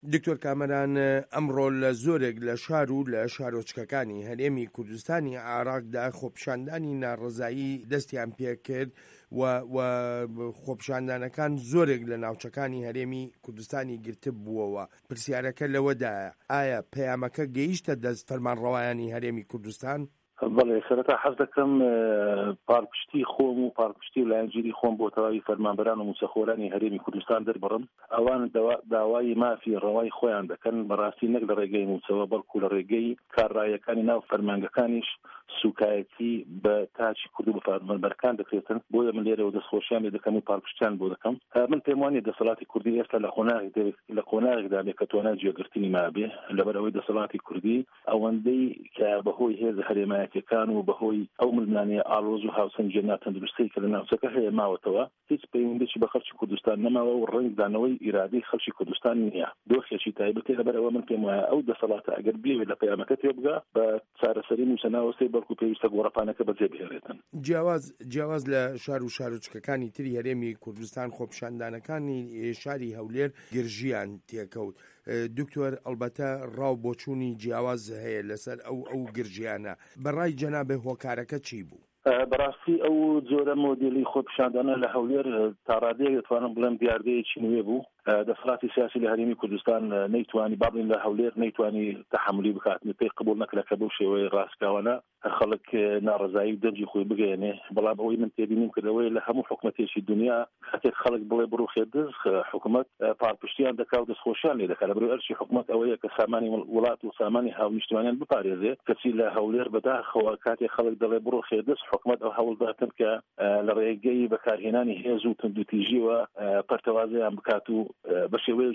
دکتۆر کامەران، ئەمڕۆ لە زۆرێک لە شار و لە شارۆچکەکانی هەرێمی کوردستانی عێراقدا خۆپیشاندانی ناڕەزایی دەستیان پێکرد و خۆپیشاندانەکان زۆرێک لە ناوچەکانی هەرێمی کوردستانی گرتب بووەوە. پرسیارەکە لەوەدایە، ئایا پەیامەکە گەیشتە دەست فەرمانڕەوایانی هەرێمی کوردستان؟ بەڵێ، سەرەتا حەز دەکەم پارپشتی خۆم و پارپشتی و لایەنگیری خۆم بۆ تەواوی فەرمانبەران و موچەخۆرانی هەرێمی کوردستان دەربڕم. ئەوان داوای مافی ڕەوای خۆیان دەکەن، بەڕاستی نەک لە ڕێگەی موچەوە بەڵکو لە ڕێگەی کارڕایەکانی ناو فەرمانگەکانیش سوکایەتی بە تاچی کورد و بە فەرمانبەرەکان دەکرێتن. بۆیە من لێرەوە دەستخۆشیان لێ دەکەم و پارپشتیان بۆ دەکەم. من پێم وانیە دەسەڵاتی کوردی ئێستا لە قۆناغێکدا بێ کە توانای جێگرتنی مابێ، لەبەر ئەوەی دەسەڵاتی کوردی ئەوەندەی کە بەهۆی هێزە هەرێمایەتیەکان و بەهۆی ئەو ململانەیە ئاڵۆز و هاوسەنگێنا تەندروستی کە لە ناوچەکە هەیە ماوەتەوە، هیچ پەیوەندێکی بە خەڵکی کوردستان نەماوە و ڕەنگدانەوەی ئیرادەی خەڵکی کوردستان نییە. دۆخێکی تایبەتی لەبەر ئەوە من پێم وایە ئەو دەسەڵاتە ئەگەر بێوێت لە پەیامەکە تێبگا بە چارەسەری موچەناوەستەی بەڵکو پێویستە گۆڕەپانەکە بەجێبهێڵێتن. جیاواز لە شار و شارۆچکەکانی تری هەرێمی کوردستان خۆپیشاندانەکانی شاری هەولێر گرژیان تێکەوت. دکتۆر، ئەلبەتە ڕاو بۆچوونی جیاواز هەیە لەسەر ئەو گرژیانە. بەڕای جەنابێ هۆکارەکە چی بوو؟ بەڕاستی ئەو جۆرە مۆدێلی خۆپیشاندانە لە هەولێر تا ڕادەیەک دەتوانم بڵێم دیاردەیەکی نوێ بوو. دەسەڵاتی سیاسی لە هەرێمی کوردستان نەیتوانی بابڵین لە هەولێر نەیتوانی تەحملی بکاتن، پێی قبول نەکرا کە بەو شێوەیە ڕاستکاوانە خەڵک ناڕەزایی و دەرجی خۆی بگەێنێ. بەڵام ئەوەی من تێبینیم کردەوەی لە هەموو حکومەتێکی دنیا کاتێک خەڵک بڵێ بڕۆ خێدز، حکومەت پارپشتیان دەکا و دەستخۆشیان لێ دەکات. لەبەرەوەی ئەرچی حکومەت ئەوەیە کە سامانی وڵات و سامانی هاونیشتوانیان بپارێزێ. کەچی لە هەولێر بەداخەوە کاتێک خەڵک دەڵێ بڕۆ خێدز، حکومەت ئەو هەوڵداتن کە لە ڕێگەی بەکارهێنانی هێز و تندوتیژیەوە پەرتەوازەیان بکات و بە شێوەیەکی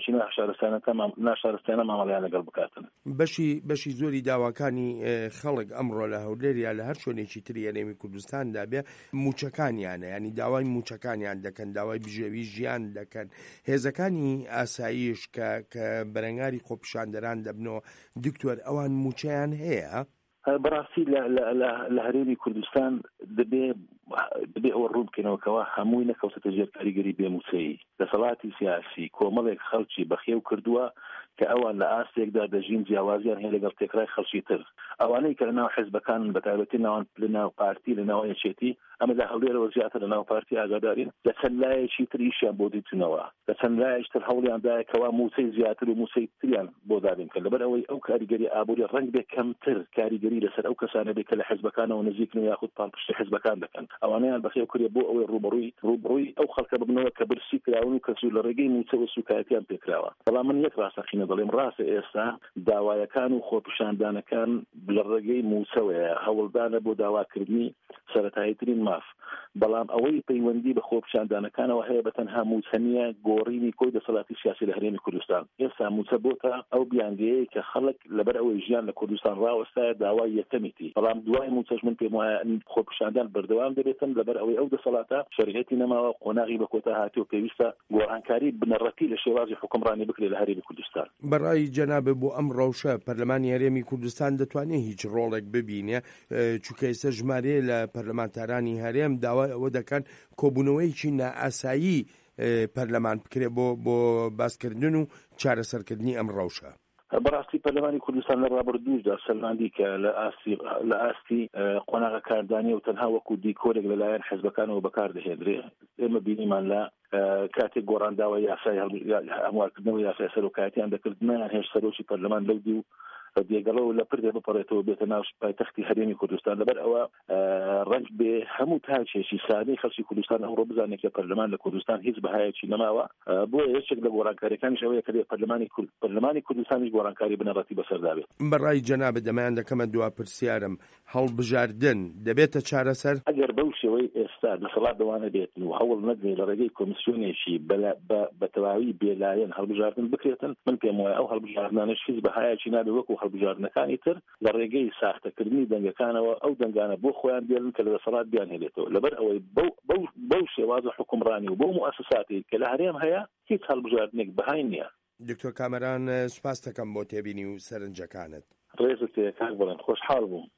ناشارستانە مامەڵیان لەگەڵ بکاتن. بەشی زۆری داواکانی خەڵک ئەمڕۆ لە هەولێر یا لە هەر شوێنێکی تری هەرێمی کوردستاندا بێ موچەکانیانە، ینی داوای موچەکانیان دەکەن، داوای بژێوی ژیان دەکەن. هێزەکانی ئاسایش کە بەرەنگاری خۆپیشاندەران دەبنەوە، دکتۆر، ئەوان موچەیان هەیە؟ بەڕاستی لە هەرێمی کوردستان دەبێ ئەوە ڕوو بکەنەوەکەوە هەمووی نەکەوتەتە ژێر کاریگەری بێموچەیی. دەسەڵاتی سیاسی کۆمەڵێک خەڵکی بەخێو کردووە کە ئەوان لە ئاستێکدا دەژین جیاوازیان هەیە لەگەڵ تێکرای خەڵکی تر. ئەوانەی کە لەناو حیزبەکان بەتایبەتی لەناو پارتی لەناو یەکێتی، ئەمە لە هەولێرەوە زیاتر لەناو پارتی ئاگادارین، لە چەند لایەکی تریشیان بۆ دیتونەوە، لە چەند لایەکی تر هەوڵیاندایە کەوا موچەی زیاتر و موچەی تریان بۆ دابین کە لەبەر ئەوەی ئەو کاریگەری ئابووری ڕەنگ بێ کەمتر کاریگەری لەسەر ئەو کەسانە بێ کە لە حیزبەکانەوە نزیکن و یاخود پاڵپشتی حیزبەکان دەکەن. ئەوانەیان بەخێو کردێ بۆ ئەوەی ڕوبڕووی ئەو خەڵکە ببنەوە کە برسی کراون و کەسوو لە ڕێگەی موچە و سوکایەتیان پێکراوە. بەڵام من یەک ڕاستەقینە دەڵێم، ڕاستە ئێستا داوایەکان و خۆپیشاندانەکان لە ڕێگەی موچەوەیە هەوڵدانە بۆ داواکردنی سەرەتاییترین ماف. بەڵام ئەوەی پەیوەندی بە خۆپیشاندانەکانەوە هەیە بە تەنها موچە نیە، گۆڕینی کۆی دەسەڵاتی سیاسی لە هەرێمی کوردستان. ئێستا موچە بۆتە ئەو بیانگەیەی کە خەڵک لەبەر ئەوەی ژیان لە کوردستان ڕاوەستایە داوای یەکەمیتی. بەڵام دوای موچەش من پێم وایە خۆپیشاندان بەردەوام دەبێتن لەبەر ئەوەی ئەو دەسەڵاتە شەریعەتی نەماوە، قۆناغی بە کۆتا هاتی و پێویستە گۆڕانکاری بنەڕەتی لە شێوازی حکومڕانی بکرێت لە هەرێمی کوردستان. بەڕای جەنابێ بۆ ئەم ڕەوشە پەرلەمانی هەرێمی کوردستان دەتوانێت هیچ ڕۆڵێک ببینێ، چونکە ئێستا ژمارە لە پەرلەمانتارانی هەرێم داوای ئەوە دەکەن کۆبوونەوەیکی نائاسایی پەرلەمان بکرێت بۆ باسکردن و چارەسەرکردنی ئەم ڕەوشە. بەڕاستی پەرلەمانی کوردستان لە ڕابردووشدا سەرماندی کە لە ئاستی قۆناغە کاردانی و تەنها وەکو دیکۆرێک لەلایەن حیزبەکانەوە بەکاردەهێنرێ. ئێمە بینیمان لە کاتێک گۆڕانداوە یاسای هەموارکردنەوەی یاسای سەرۆکایەتیان دەکرد، نەیان هێشت سەرۆکی پەرلەمان لەو دی و دێگەڵەوە لە پردێ بپەڕێتەوە بێتە ناو پایتەختی هەرێمی کوردستان. لەبەر ئەوە ڕەنگ بێ هەموو تاچێکی سادەی خەڵکی کوردستان ئەمڕۆ بزانێت کە پەرلەمان لە کوردستان هیچ بەهایەکی نەماوە. بۆیە یەکێک لە گۆڕانکاریەکانیش ئەوەیە کە پەرلەمانی کوردستانیش گۆڕانکاری بنەڕەتی بەسەردابێت. بەڕای جەنابێت دەمایان دەکەمە دوا پرسیارم، هەڵبژاردن دەبێتە چارەسەر؟ ئەگەر بەو شێوەی ئێستا دەسەڵات دەوانە بێتن و هەوڵ نەدرێ لە ڕێگەی کۆمیسیۆنێکی بە تەواوی بێلایەن هەڵبژاردن بکرێتن، من پێم وایە ئەو هەڵبژاردنانەش هیچ بەهایەکی نابێت وەکو هەڵبژاردنەکانی تر لە ڕێگەی ساختەکردنی دەنگەکانەوە ئەو دەنگانە بۆ خۆیان بێنن کە لە دەسەڵات بیان هێنێتەوە. لەبەر ئەوەی بەو شێوازە حکومڕانی و بۆ موسساتی کە لە هەرێم هەیە هیچ هەڵبژاردنێک بەهای نییە. دکتۆر کامەران، سوپاس دەکەم بۆ تێبینی و سەرنجەکانت. ڕێزت کاک بڵێن، خۆشحاڵ بووم.